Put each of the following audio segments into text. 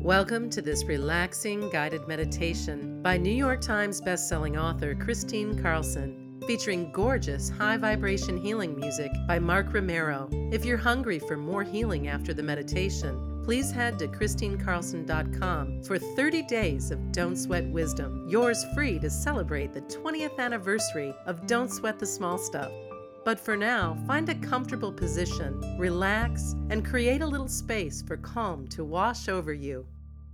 Welcome to this relaxing guided meditation by New York Times bestselling author Christine Carlson, featuring gorgeous high vibration healing music by Mark Romero. If you're hungry for more healing after the meditation, please head to ChristineCarlson.com for 30 days of Don't Sweat Wisdom, yours free to celebrate the 20th anniversary of Don't Sweat the Small Stuff. But for now, find a comfortable position, relax, and create a little space for calm to wash over you.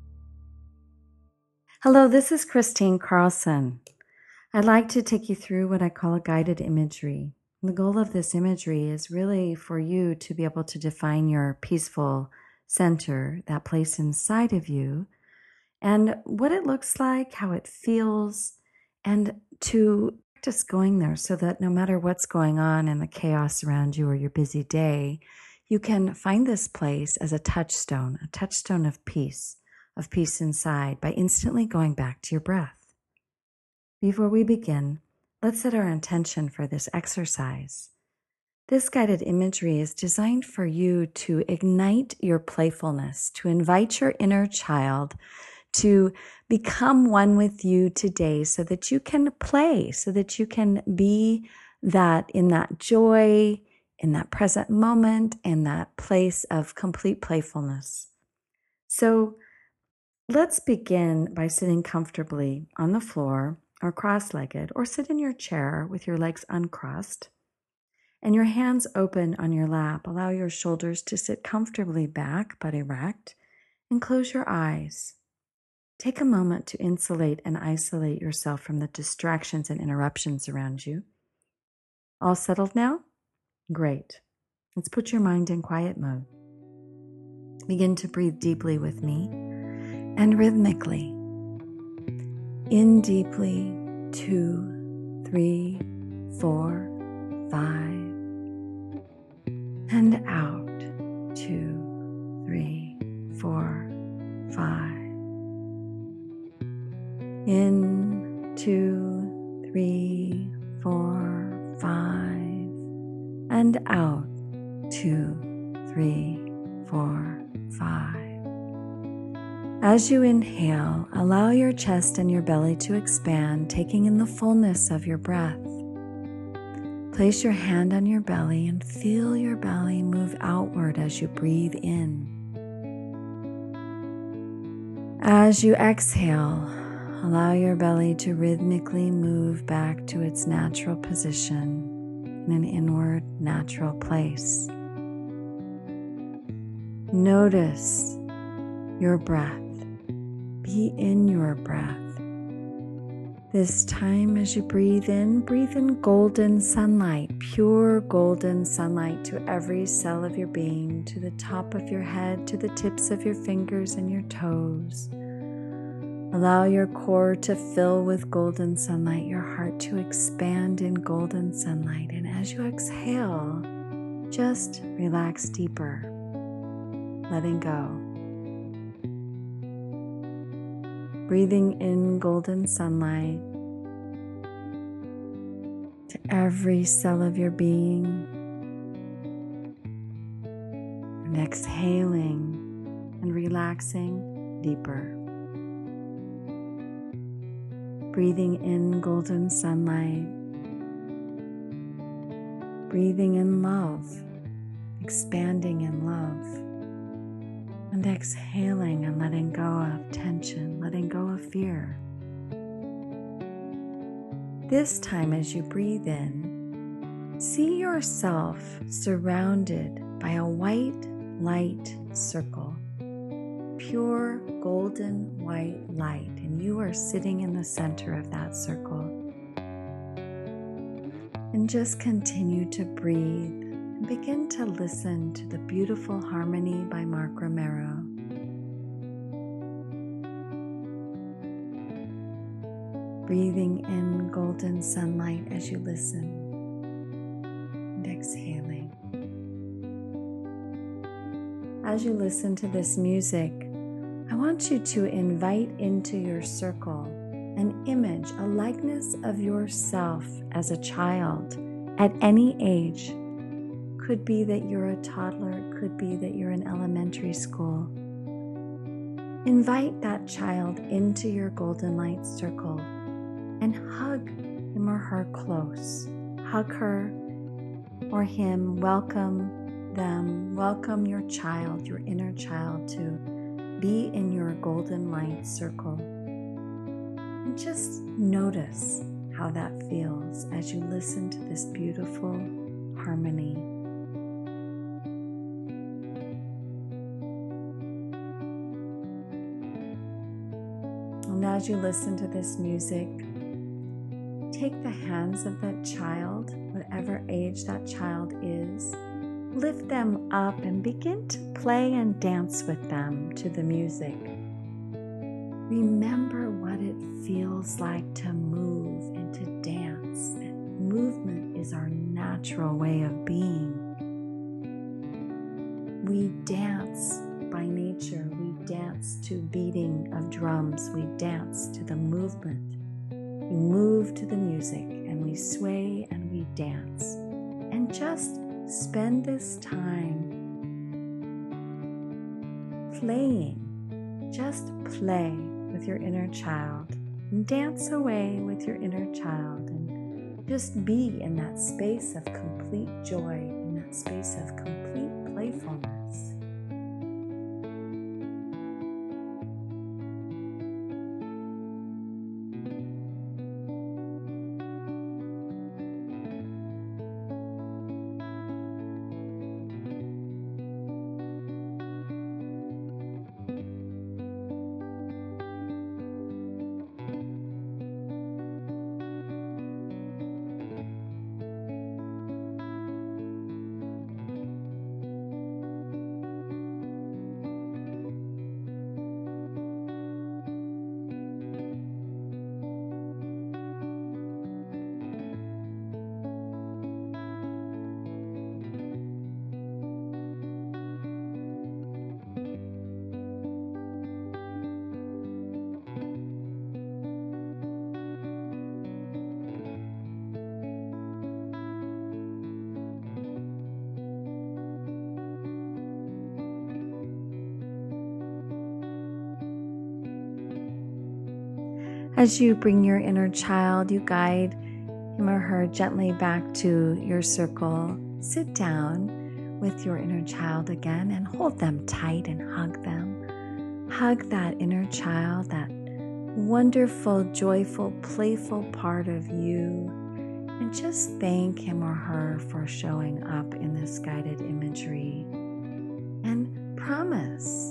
Hello, this is Christine Carlson. I'd like to take you through what I call a guided imagery. And the goal of this imagery is really for you to be able to define your peaceful center, that place inside of you, and what it looks like, how it feels, and to practice going there so that no matter what's going on in the chaos around you or your busy day, you can find this place as a touchstone of peace inside by instantly going back to your breath. Before we begin, let's set our intention for this exercise. This guided imagery is designed for you to ignite your playfulness, to invite your inner child to become one with you today so that you can play, so that you can be that in that joy, in that present moment, in that place of complete playfulness. So let's begin by sitting comfortably on the floor or cross-legged, or sit in your chair with your legs uncrossed and your hands open on your lap. Allow your shoulders to sit comfortably back but erect, and close your eyes. Take a moment to insulate and isolate yourself from the distractions and interruptions around you. All settled now? Great. Let's put your mind in quiet mode. Begin to breathe deeply with me and rhythmically. In deeply, 2, 3, 4, 5. And out, 2, 3, 4, 5. In, 2, 3, 4, 5. And out, 2, 3, 4, 5. As you inhale, allow your chest and your belly to expand, taking in the fullness of your breath. Place your hand on your belly and feel your belly move outward as you breathe in. As you exhale, allow your belly to rhythmically move back to its natural position in an inward, natural place. Notice your breath. Be in your breath. This time as you breathe in golden sunlight, pure golden sunlight to every cell of your being, to the top of your head, to the tips of your fingers and your toes. Allow your core to fill with golden sunlight, your heart to expand in golden sunlight. And as you exhale, just relax deeper, letting go. Breathing in golden sunlight to every cell of your being, and exhaling and relaxing deeper. Breathing in golden sunlight, breathing in love, expanding in love. And exhaling and letting go of tension, letting go of fear. This time as you breathe in, see yourself surrounded by a white light circle, pure golden white light, and you are sitting in the center of that circle. And just continue to breathe. Begin to listen to the beautiful harmony by Mark Romero. Breathing in golden sunlight as you listen, and exhaling. As you listen to this music, I want you to invite into your circle an image, a likeness of yourself as a child at any age. Could be that you're a toddler, it could be that you're in elementary school. Invite that child into your golden light circle and hug him or her close. Hug her or him, welcome them, welcome your child, your inner child, to be in your golden light circle. And just notice how that feels as you listen to this beautiful harmony. And as you listen to this music, take the hands of that child, whatever age that child is, lift them up and begin to play and dance with them to the music. Remember what it feels like to move and to dance. And movement is our natural way of being. We dance by nature. We dance to beating of drums. We dance to the movement. We move to the music and we sway and we dance. And just spend this time playing. Just play with your inner child and dance away with your inner child and just be in that space of complete joy, in that space of complete playfulness. As you bring your inner child, you guide him or her gently back to your circle. Sit down with your inner child again and hold them tight and hug them. Hug that inner child, that wonderful, joyful, playful part of you, and just thank him or her for showing up in this guided imagery. And promise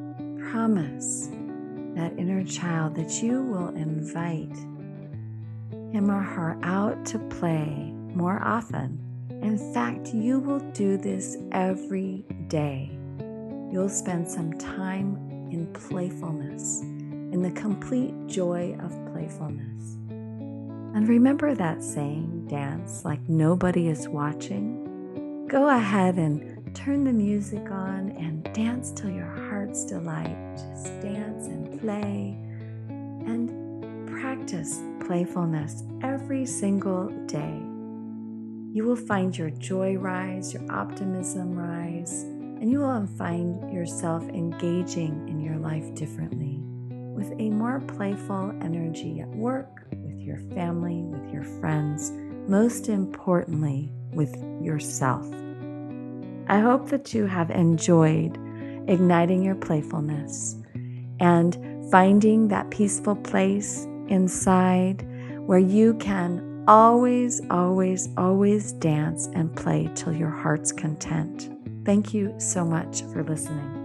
that inner child that you will invite him or her out to play more often. In fact, you will do this every day. You'll spend some time in playfulness, in the complete joy of playfulness. And remember that saying, dance like nobody is watching? Go ahead and turn the music on and dance till your heart's delight. Just dance and play and practice playfulness every single day. You will find your joy rise, your optimism rise, and you will find yourself engaging in your life differently with a more playful energy at work, with your family, with your friends, most importantly, with yourself. I hope that you have enjoyed igniting your playfulness and finding that peaceful place inside where you can always dance and play till your heart's content. Thank you so much for listening.